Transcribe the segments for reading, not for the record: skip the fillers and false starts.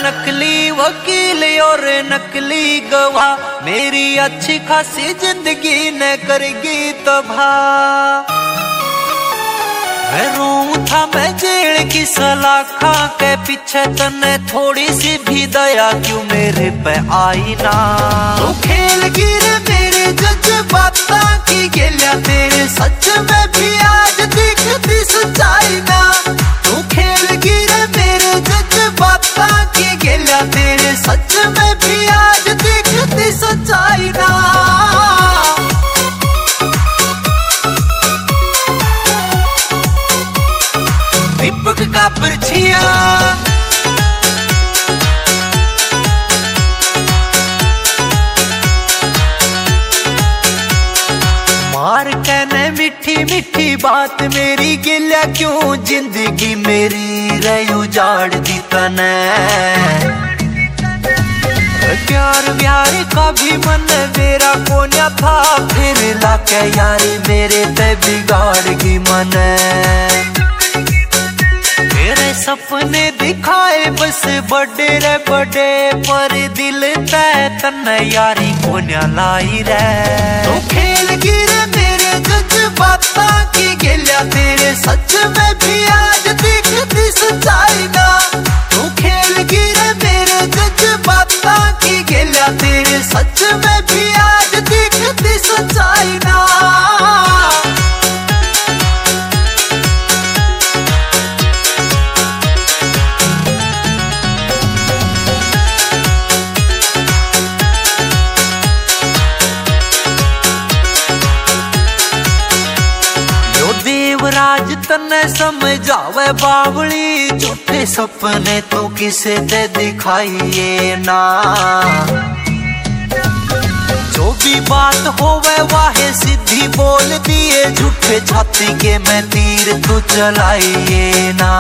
नकली वकील और नकली गवाह, मेरी अच्छी खासी जिंदगी न करेगी तबाह। मैं रोऊं था मैं जेल की सलाखा के पीछे, तने थोड़ी सी भी दया क्यों मेरे पे आई ना। तू खेल गिरे मेरे जज्बाता की गेलिया, तेरे सच में भी आज दिखती सच्चाई ना। तू खेल गिरे मेरे जज्बाता की गेलिया, तेरे सच में भी आज दिखती सच्चाई ना। दीपक का परछिया मार कहने मीठी मीठी बात मेरी गिल्या, क्यों जिंदगी मेरी रही उजाड़ दी तने। प्यार व्यार का भी मन मेरा कोन्या था, फिर लाके यारी मेरे ते बिगाड़ गई मन। मेरे सपने दिखाए बस बड़े रे बड़े, पर दिल तय तन यारी कोन्या लाई रे। तू खेल गिरे मेरे जज्बाता की गेलिया, तेरे सच में भी आज दिखती सच्चाई ना। तू खेल गिरे मेरे जज्बाता की गेलिया, तेरे सच में भी आज दिखती सच्चाई ना। देवराज तने समझावे बावली, झूठे सपने तो किसे ते दिखाइए ना। जो भी बात होवे वाहे सीधी बोल दिए, झूठे छाती के मैं तीर तू चलाइए ना।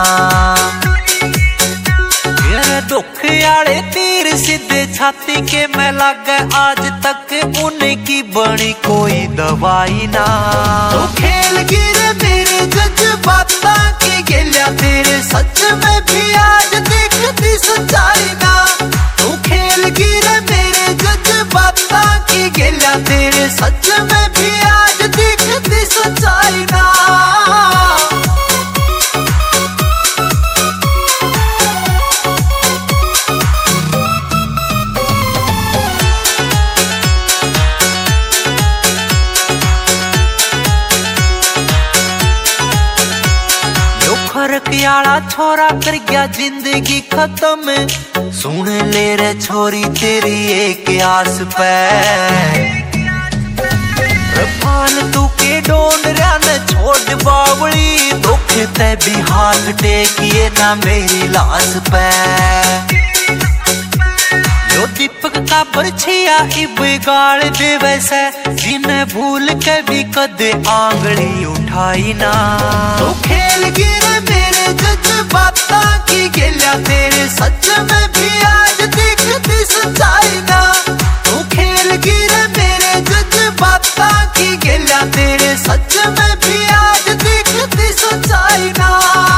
मेरे दुख आड़े तीर सीधे छाती के मैं लागे, आज तक उनकी बनी कोई दवाई ना। तो खेल गिरे मेरे जज्बाता की गेलिया, तेरे सच में भी आज दिखती सच्चाई ना। तू खेल गिरे मेरे जज्बाता की गेलिया, तेरे सच में भी आज दिखती सच्चाई ना। फरकियाला छोरा कर गया जिंदगी खत्म, सुन ले रे छोरी तेरी एक आस पे। फालतू के डोन रन छोड़ बावली, दुख ते भी हाथ टेकिए ना मेरी लाश पे। जो दीपक का परछिया इब गाड़ दे वैसे, जिन्हें भूल के भी कदे आंगली उठाई ना। तो खेल गिरे मेरे जज्बाता की गेलिया, तेरे सच में